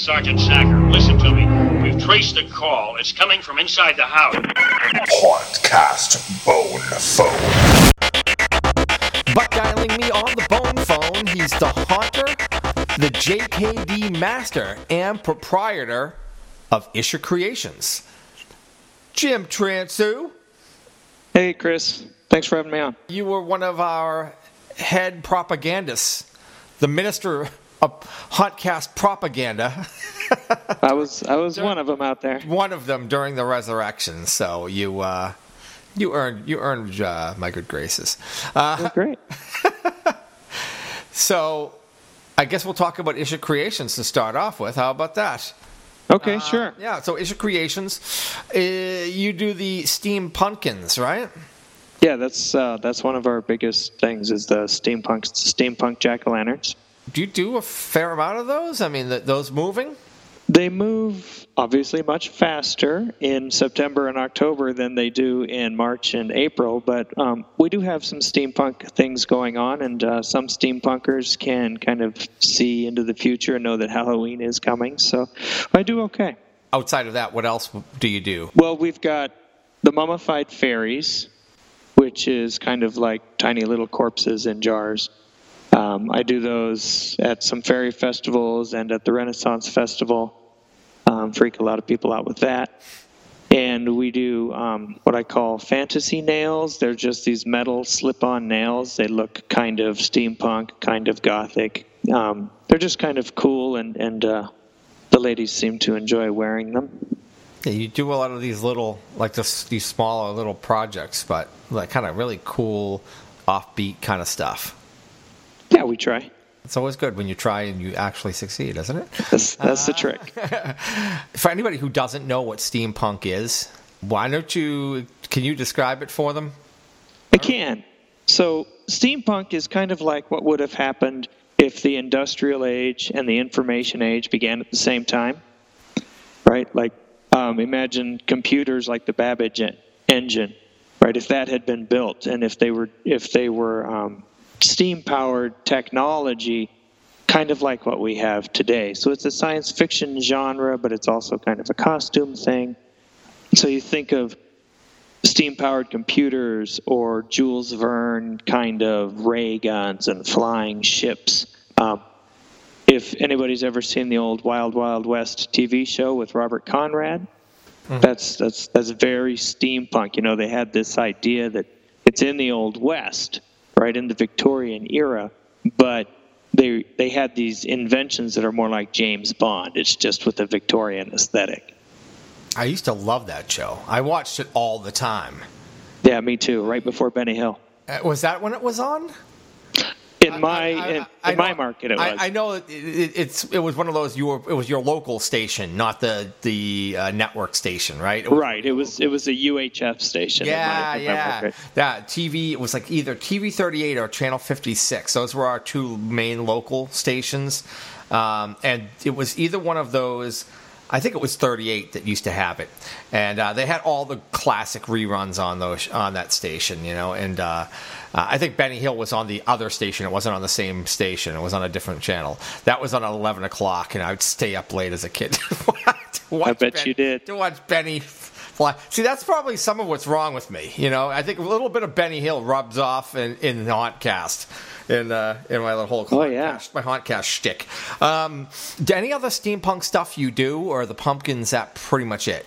Sergeant Sacker. Listen to me. We've traced the call. It's coming from inside the house. Podcast Bone Phone. But dialing me on the bone phone, he's the haunter, the JKD master, and proprietor of Isher Creations. Jim Transu. Hey, Chris. Thanks for having me on. You were one of our head propagandists, the minister of Huntcast propaganda. I was one of them out there. One of them during the resurrection. So you earned my good graces. Great. So I guess we'll talk about Isher Creations to start off with. How about that? Okay, sure. Yeah. So Isher Creations, you do the steam pumpkins, right? Yeah, that's one of our biggest things is the steampunk jack-o'-lanterns. Do you do a fair amount of those? I mean, those moving? They move obviously much faster in September and October than they do in March and April, but we do have some steampunk things going on, and some steampunkers can kind of see into the future and know that Halloween is coming, so I do okay. Outside of that, what else do you do? Well, we've got the mummified fairies, which is kind of like tiny little corpses in jars. I do those at some fairy festivals and at the Renaissance Festival. Freak a lot of people out with that. And we do what I call fantasy nails. They're just these metal slip-on nails. They look kind of steampunk, kind of gothic. They're just kind of cool, and the ladies seem to enjoy wearing them. Yeah, you do a lot of these little, like these smaller little projects, but like kind of really cool, offbeat kind of stuff. Yeah, we try. It's always good when you try and you actually succeed, isn't it? That's the trick. For anybody who doesn't know what steampunk is, can you describe it for them? I can. So steampunk is kind of like what would have happened if the industrial age and the information age began at the same time, right? Like imagine computers like the Babbage engine, right? If that had been built and if they were steam-powered technology, kind of like what we have today. So it's a science fiction genre, but it's also kind of a costume thing. So you think of steam-powered computers or Jules Verne kind of ray guns and flying ships. If anybody's ever seen the old Wild Wild West TV show with Robert Conrad, that's very steampunk. You know, they had this idea that it's in the Old West, right, in the Victorian era, but they had these inventions that are more like James Bond. It's just with a Victorian aesthetic. I used to love that show. I watched it all the time. Yeah, me too, right before Benny Hill. Was that when it was on? In my market, it was. I know it was one of those. It was your local station, not the network station, right? Right. It was a UHF station. Yeah. That TV. It was like either TV 38 or Channel 56. Those were our two main local stations, and it was either one of those. I think it was 38 that used to have it, and they had all the classic reruns on that station, you know. And I think Benny Hill was on the other station. It wasn't on the same station. It was on a different channel. That was on at 11 o'clock, and I would stay up late as a kid to watch you did. To watch Benny fly. See, that's probably some of what's wrong with me. You know, I think a little bit of Benny Hill rubs off in the Hauntcast. In my little whole my Hauntcast shtick. Any other steampunk stuff you do, or are the pumpkins that pretty much it?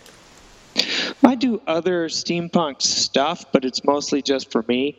I do other steampunk stuff, but it's mostly just for me.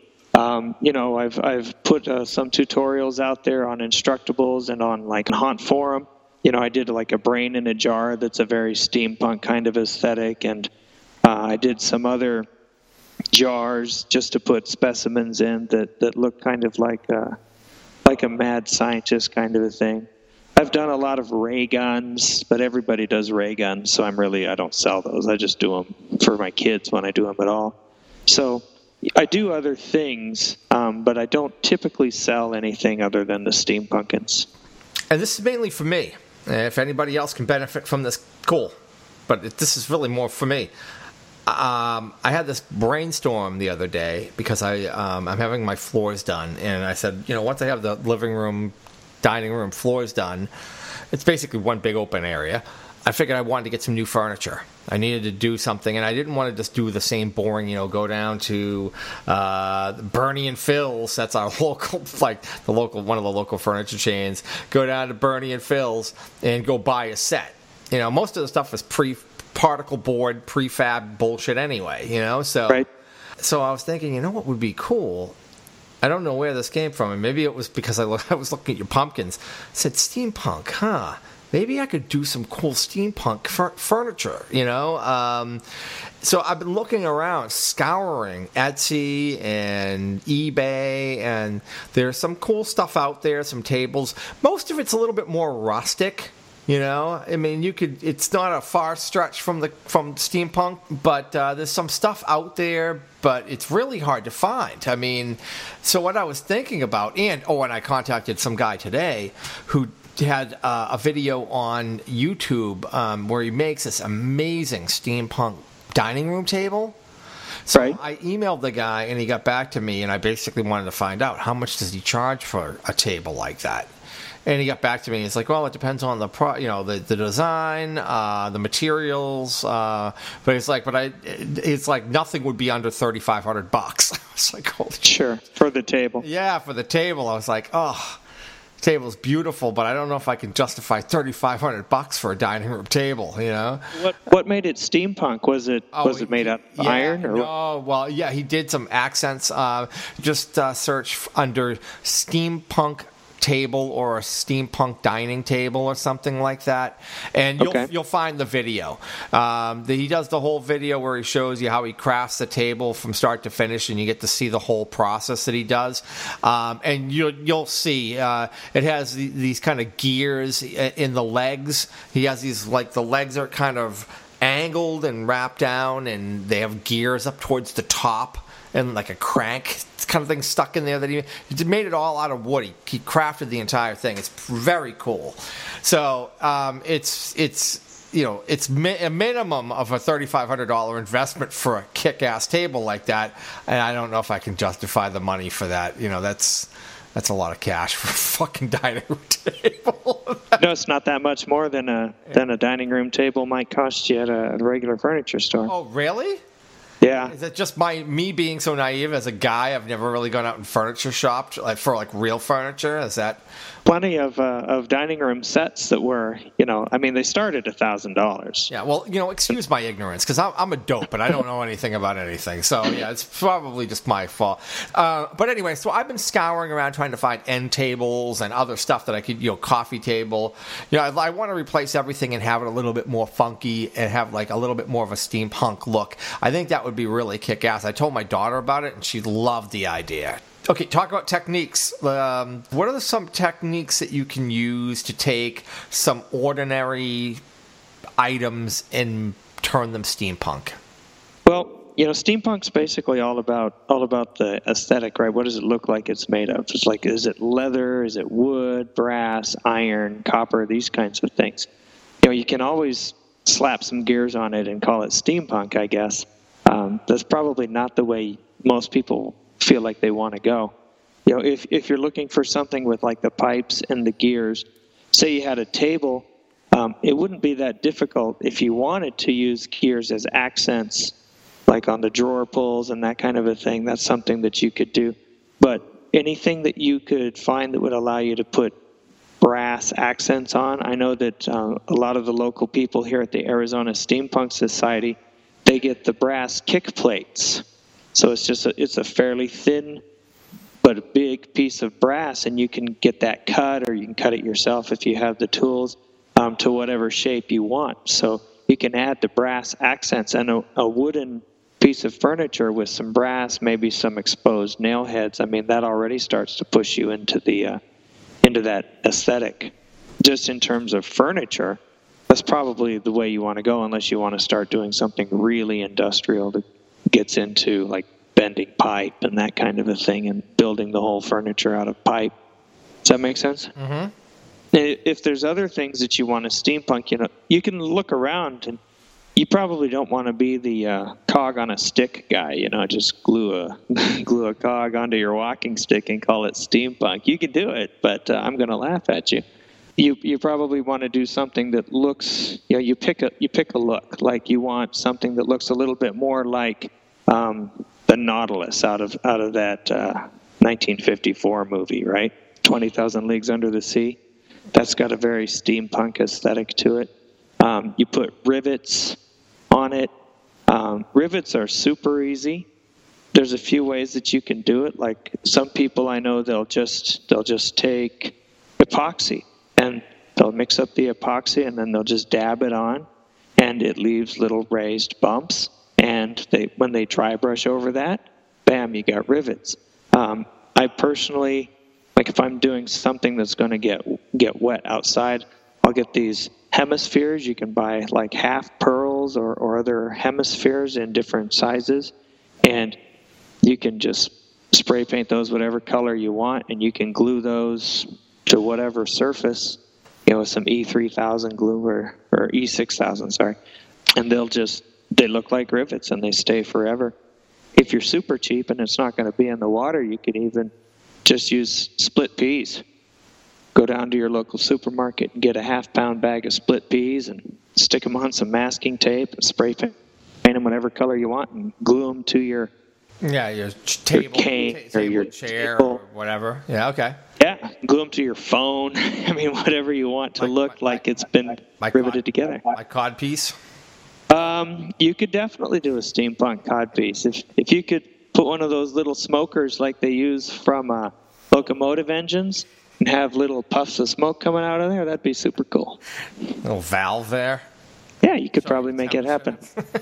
I've put some tutorials out there on Instructables and on like a Haunt forum. You know, I did like a brain in a jar that's a very steampunk kind of aesthetic, and I did some other jars just to put specimens in that look kind of like a mad scientist kind of a thing. I've done a lot of ray guns, but everybody does ray guns, so I don't sell those. I just do them for my kids when I do them at all. So I do other things, but I don't typically sell anything other than the steampunkins. And this is mainly for me. If anybody else can benefit from this, cool. But this is really more for me. I had this brainstorm the other day because I'm having my floors done, and I said, once I have the living room dining room floor's done. It's basically one big open area. I figured I wanted to get some new furniture. I needed to do something, and I didn't want to just do the same boring, go down to Bernie and Phil's. That's our local, one of the local furniture chains. Go down to Bernie and Phil's and go buy a set. Most of the stuff is particle board, prefab bullshit anyway, So, right. So I was thinking, what would be cool? I don't know where this came from, and maybe it was because I was looking at your pumpkins. I said, steampunk, huh? Maybe I could do some cool steampunk furniture, So I've been looking around, scouring Etsy and eBay, and there's some cool stuff out there, some tables. Most of it's a little bit more rustic, I mean, it's not a far stretch from steampunk, but there's some stuff out there, but it's really hard to find. I mean, so what I was thinking about, and I contacted some guy today who had a video on YouTube where he makes this amazing steampunk dining room table. So right. I emailed the guy, and he got back to me, and I basically wanted to find out how much does he charge for a table like that. And he got back to me. He's like, "Well, it depends on the the design, the materials." But it's like, it's like nothing would be under $3,500. I was like, "Holy sure, for the table." Yeah, for the table. I was like, "Oh, the table's beautiful, but I don't know if I can justify $3,500 for a dining room table." What made it steampunk? Was it made out of iron? Or no, well, yeah, he did some accents. Just search under steampunk table or a steampunk dining table or something like that, and you'll find the video. He does the whole video where he shows you how he crafts the table from start to finish, and you get to see the whole process that he does. And you'll see it has these kind of gears in the legs. He has these, the legs are kind of angled and wrapped down, and they have gears up towards the top, and like a crank kind of thing stuck in there that he made it all out of wood. He crafted the entire thing. It's very cool. So it's a minimum of a $3,500 investment for a kick-ass table like that, and I don't know if I can justify the money for that. That's a lot of cash for a fucking dining room table. No, it's not that much more than a dining room table might cost you at a regular furniture store. Oh, really? Yeah. Is it just me being so naive as a guy? I've never really gone out and furniture shopped for real furniture. Is that plenty of dining room sets that were, they started $1,000. Yeah, well, excuse my ignorance, because I'm a dope, but I don't know anything about anything. So, yeah, it's probably just my fault. But anyway, so I've been scouring around trying to find end tables and other stuff that I could, coffee table. I want to replace everything and have it a little bit more funky and have, a little bit more of a steampunk look. I think that would be really kick-ass. I told my daughter about it, and she loved the idea. Okay, talk about techniques. What are some techniques that you can use to take some ordinary items and turn them steampunk? Well, steampunk's basically all about the aesthetic, right? What does it look like it's made of? It's like, is it leather? Is it wood, brass, iron, copper? These kinds of things. You can always slap some gears on it and call it steampunk, I guess. That's probably not the way most people feel like they want to go. If you're looking for something with the pipes and the gears, say you had a table, it wouldn't be that difficult if you wanted to use gears as accents, like on the drawer pulls and that kind of a thing. That's something that you could do. But anything that you could find that would allow you to put brass accents on, I know that a lot of the local people here at the Arizona Steampunk Society, they get the brass kick plates. So it's a fairly thin but a big piece of brass, and you can get that cut, or you can cut it yourself if you have the tools, to whatever shape you want. So you can add the brass accents, and a wooden piece of furniture with some brass, maybe some exposed nail heads. That already starts to push you into that aesthetic. Just in terms of furniture, that's probably the way you want to go, unless you want to start doing something really industrial that gets into bending pipe and that kind of a thing, and building the whole furniture out of pipe. Does that make sense? Mm-hmm. If there's other things that you want to steampunk, you can look around, and You probably don't want to be the cog on a stick guy, just glue a glue a cog onto your walking stick and call it steampunk. You can do it, but I'm going to laugh at you. You probably want to do something that looks, you pick a look, like you want something that looks a little bit more like the Nautilus out of that 1954 movie, right? 20,000 Leagues Under the Sea. That's got a very steampunk aesthetic to it. You put rivets on it. Rivets are super easy. There's a few ways that you can do it. Like some people I know, they'll just take epoxy and they'll mix up the epoxy and then they'll just dab it on, and it leaves little raised bumps. And when they dry brush over that, bam, you got rivets. I personally, like if I'm doing something that's going to get wet outside, I'll get these hemispheres. You can buy like half pearls or other hemispheres in different sizes, and you can just spray paint those whatever color you want, and you can glue those to whatever surface, with some E3000 glue or E6000, sorry, and they look like rivets and they stay forever. If you're super cheap and it's not going to be in the water, you can even just use split peas. Go down to your local supermarket and get a half-pound bag of split peas and stick them on some masking tape and spray paint them whatever color you want and glue them to your table, cane or your chair table. Or whatever. Yeah, okay. Yeah, glue them to your phone. I mean, whatever you want to look like it's been riveted together. My cod piece? You could definitely do a steampunk cod piece. If you could put one of those little smokers like they use from locomotive engines and have little puffs of smoke coming out of there, that'd be super cool. Little valve there. Yeah, you could probably make it happen.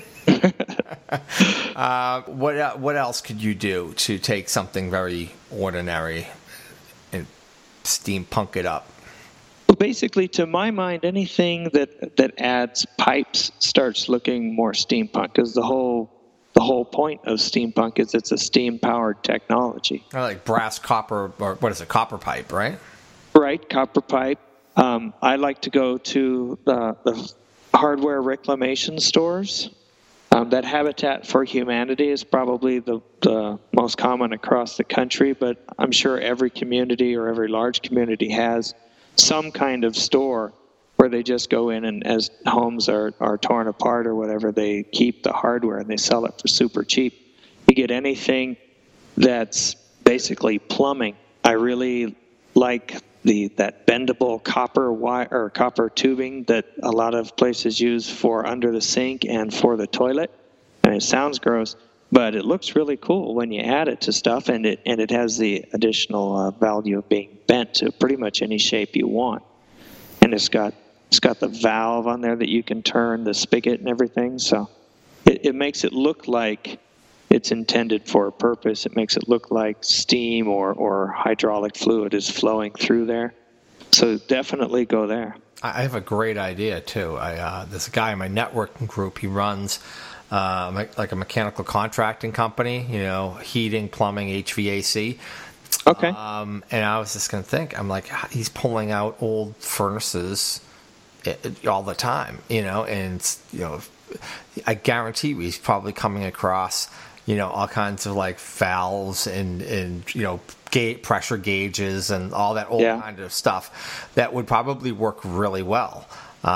What else could you do to take something very ordinary and steampunk it up? Well, basically, to my mind, anything that adds pipes starts looking more steampunk, because the whole point of steampunk is it's a steam-powered technology. Like brass, copper, or what is it, copper pipe, right? Right, copper pipe. I like to go to the hardware reclamation stores. That Habitat for Humanity is probably the most common across the country, but I'm sure every community or every large community has some kind of store where they just go in and as homes are torn apart or whatever, they keep the hardware and they sell it for super cheap. You get anything that's basically plumbing. I really like that bendable copper wire or copper tubing that a lot of places use for under the sink and for the toilet. And it sounds gross, but it looks really cool when you add it to stuff, and it has the additional value of being bent to pretty much any shape you want. And it's got the valve on there that you can turn, the spigot and everything. So it makes it look like it's intended for a purpose. It makes it look like steam or hydraulic fluid is flowing through there. So definitely go there. I have a great idea too. This guy in my networking group, he runs like a mechanical contracting company, heating, plumbing, HVAC. Okay. And I was just going to think, I'm like, he's pulling out old furnaces all the time, and I guarantee he's probably coming across, all kinds of like valves and pressure gauges and all that old kind of stuff that would probably work really well.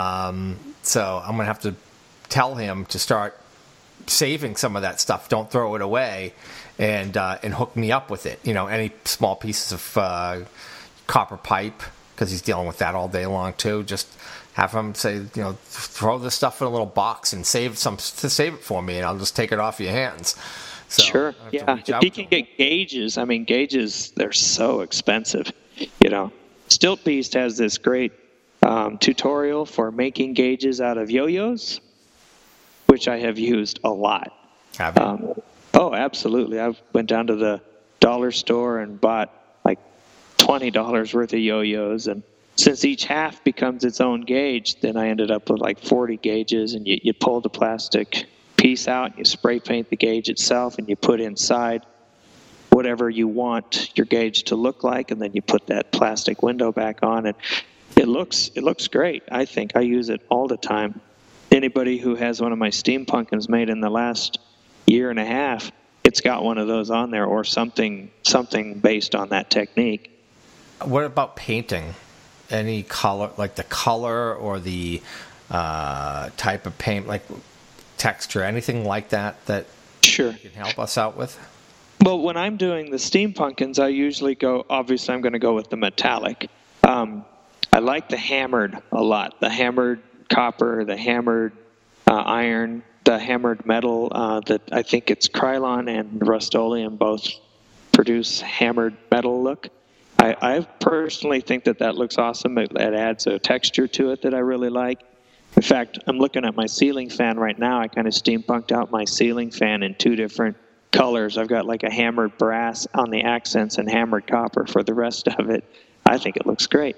So I'm going to have to tell him to start saving some of that stuff. Don't throw it away, and hook me up with it. Any small pieces of copper pipe, because he's dealing with that all day long too. Just have him say, throw this stuff in a little box and save it for me, and I'll just take it off your hands. So sure. Yeah. If you can get gauges, gauges, they're so expensive. Stilt Beast has this great tutorial for making gauges out of yo-yos, which I have used a lot. Have you? Oh, absolutely. I went down to the dollar store and bought like $20 worth of yo-yos, and since each half becomes its own gauge, then I ended up with like 40 gauges, and you pull the plastic piece out, you spray paint the gauge itself, and you put inside whatever you want your gauge to look like, and then you put that plastic window back on, and it looks great. I think I use it all the time. anybody who has one of my steampunkins made in the last year and a half, it's got one of those on there or something based on that technique. What about painting? Any color, like the color or the type of paint, like texture, anything like that Sure. you can help us out with? Well, when I'm doing the steampunkins, I usually go, obviously I'm going to go with the metallic. I like the hammered a lot. The hammered copper, the hammered iron, the hammered metal. That I think it's Krylon and Rust-Oleum both produce hammered metal look. I personally think that looks awesome. It adds a texture to it that I really like. In fact, I'm looking at my ceiling fan right now. I kind of steampunked out my ceiling fan in 2 different colors. I've got like a hammered brass on the accents and hammered copper for the rest of it. I think it looks great.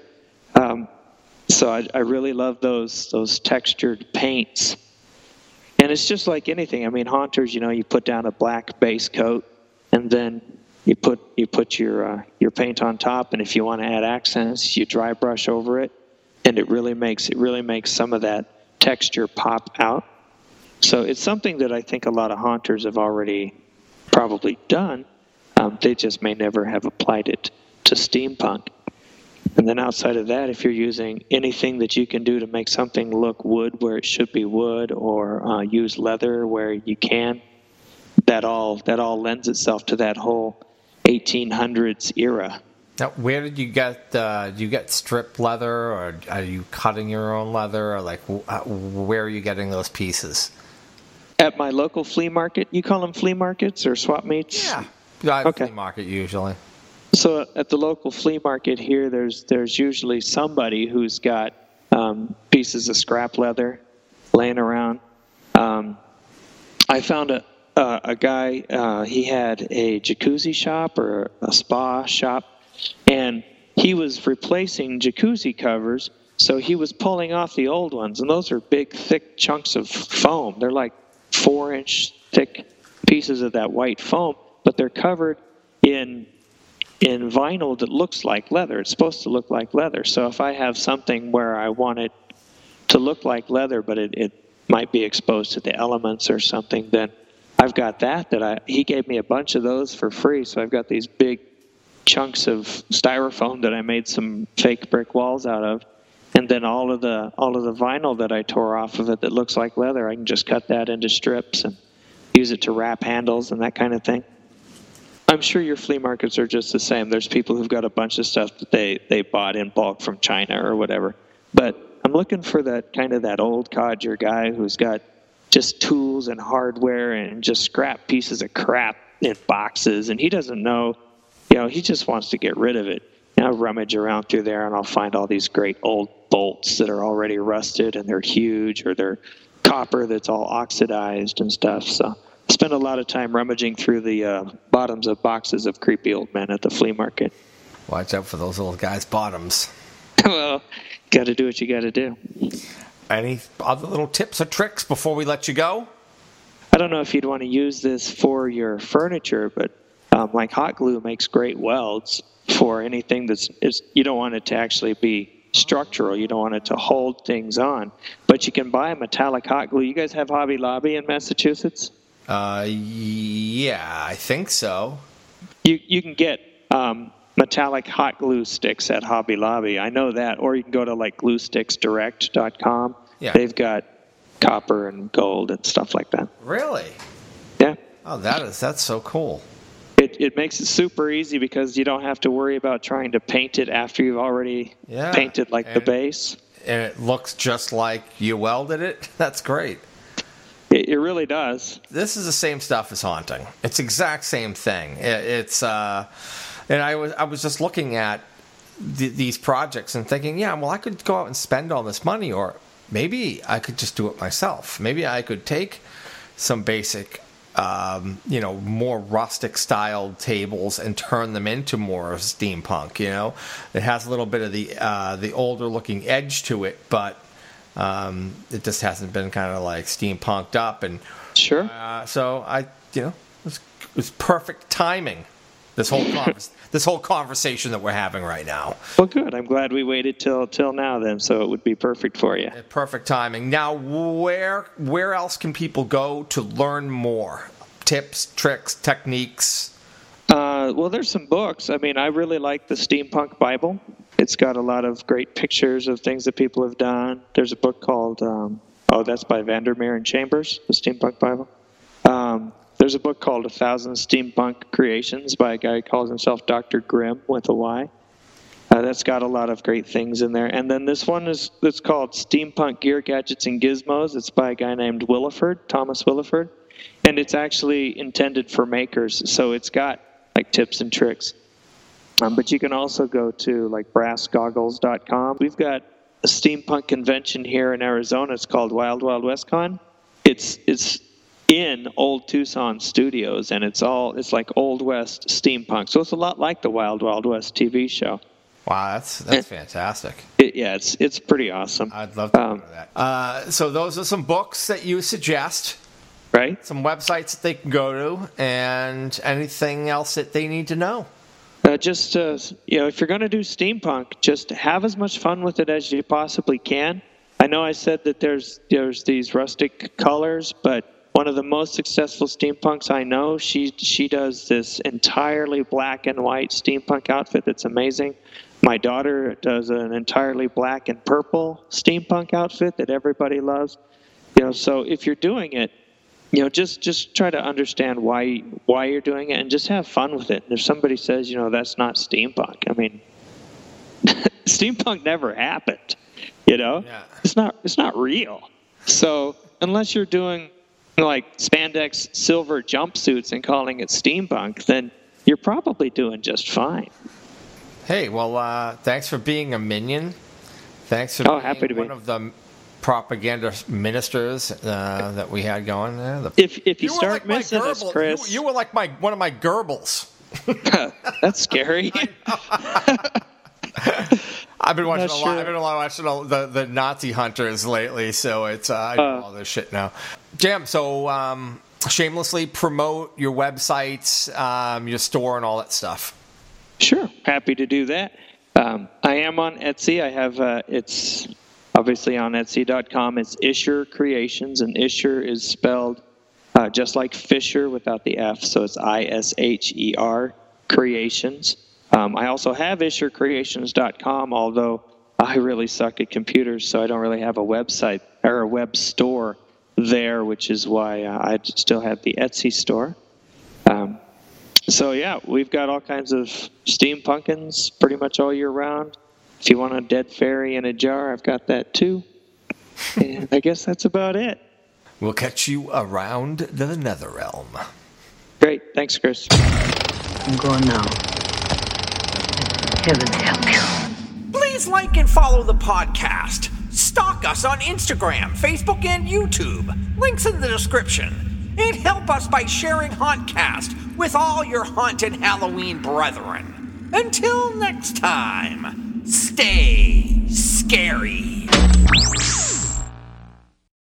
So I really love those textured paints. And it's just like anything. I mean, haunters, you put down a black base coat, and then you put your paint on top. And if you want to add accents, you dry brush over it, and it really makes some of that texture pop out. So it's something that I think a lot of haunters have already probably done. They just may never have applied it to steampunk. And then outside of that, if you're using anything that you can do to make something look wood where it should be wood, or use leather where you can, that all lends itself to that whole 1800s era. Now, where did you get? Do you get strip leather, or are you cutting your own leather, or like where are you getting those pieces? At my local flea market. You call them flea markets or swap meets? Yeah, Okay. Flea market usually. So at the local flea market here, there's usually somebody who's got pieces of scrap leather laying around. I found a guy. He had a jacuzzi shop or a spa shop, and he was replacing jacuzzi covers. So he was pulling off the old ones, and those are big, thick chunks of foam. They're like 4-inch thick pieces of that white foam, but they're covered in vinyl that looks like leather. It's supposed to look like leather. So if I have something where I want it to look like leather, but it might be exposed to the elements or something, then I've got he gave me a bunch of those for free. So I've got these big chunks of styrofoam that I made some fake brick walls out of. And then all of the vinyl that I tore off of it that looks like leather, I can just cut that into strips and use it to wrap handles and that kind of thing. I'm sure your flea markets are just the same. There's people who've got a bunch of stuff that they bought in bulk from China or whatever. But I'm looking for that old codger guy who's got just tools and hardware and just scrap pieces of crap in boxes, and he doesn't know, he just wants to get rid of it. I'll rummage around through there and I'll find all these great old bolts that are already rusted and they're huge, or they're copper that's all oxidized and stuff. So I spend a lot of time rummaging through the bottoms of boxes of creepy old men at the flea market. Watch out for those little guys' bottoms. Well, got to do what you got to do. Any other little tips or tricks before we let you go? I don't know if you'd want to use this for your furniture, but like hot glue makes great welds for anything you don't want it to actually be structural. You don't want it to hold things on. But you can buy metallic hot glue. You guys have Hobby Lobby in Massachusetts? Yeah, I think so. You can get metallic hot glue sticks at Hobby Lobby. I know that. Or you can go to like gluesticksdirect.com. Yeah. They've got copper and gold and stuff like that. Really? Yeah. Oh, that's so cool. It makes it super easy because you don't have to worry about trying to paint it after you've already painted the base. And it looks just like you welded it. That's great. It really does. This is the same stuff as haunting. It's the exact same thing. And I was just looking at these projects and thinking, I could go out and spend all this money, or maybe I could just do it myself. Maybe I could take some basic, more rustic styled tables and turn them into more steampunk. It has a little bit of the older looking edge to it, but it just hasn't been kind of like steampunked up. And sure. So it was perfect timing. this whole conversation that we're having right now. Well, good. I'm glad we waited till now then, so it would be perfect for you. Perfect timing. Now, where else can people go to learn more? Tips, tricks, techniques? Well, there's some books. I mean, I really like the Steampunk Bible. It's got a lot of great pictures of things that people have done. There's a book called, that's by Vandermeer and Chambers, the Steampunk Bible. There's a book called 1,000 Steampunk Creations by a guy who calls himself Dr. Grimm with a Y. That's got a lot of great things in there. And then this one that's called Steampunk Gear, Gadgets, and Gizmos. It's by a guy named Thomas Williford. And it's actually intended for makers, so it's got like tips and tricks. But you can also go to like brassgoggles.com. We've got a steampunk convention here in Arizona. It's called Wild Wild West Con. It's in Old Tucson Studios, and it's like Old West steampunk. So it's a lot like the Wild Wild West TV show. Wow, that's fantastic. It's pretty awesome. I'd love to go to that. So those are some books that you suggest. Right. Some websites that they can go to, and anything else that they need to know. If you're going to do steampunk, just have as much fun with it as you possibly can. I know I said that there's these rustic colors, but one of the most successful steampunks I know, she does this entirely black and white steampunk outfit that's amazing. My daughter does an entirely black and purple steampunk outfit that everybody loves. So if you're doing it, just try to understand why you're doing it and just have fun with it. And if somebody says, that's not steampunk, I mean, steampunk never happened. Yeah. It's not real. So unless you're doing like spandex silver jumpsuits and calling it steampunk, then you're probably doing just fine. Hey, well, thanks for being a minion. Thanks for being happy to be one of the propaganda ministers that we had going there. If you start missing us, Chris, you were like one of my Goebbels. That's scary. I've been watching a lot. I've been watching the Nazi hunters lately, so it's I know all this shit now. Jam, so shamelessly promote your websites, your store, and all that stuff. Sure, happy to do that. I am on Etsy. I have it's obviously on Etsy.com. It's Isher Creations, and Isher is spelled just like Fisher without the F, so it's ISHER Creations. I also have IsherCreations.com, although I really suck at computers, so I don't really have a website or a web store there, which is why I still have the Etsy store. So yeah, we've got all kinds of steampunkins pretty much all year round. If you want a dead fairy in a jar, I've got that too. And I guess that's about it. We'll catch you around the Netherrealm. Great. Thanks, Chris. I'm going now. Heaven help you. Please like and follow the podcast. Stalk us on Instagram, Facebook, and YouTube. Links in the description. And help us by sharing Hauntcast with all your haunted Halloween brethren. Until next time, stay scary.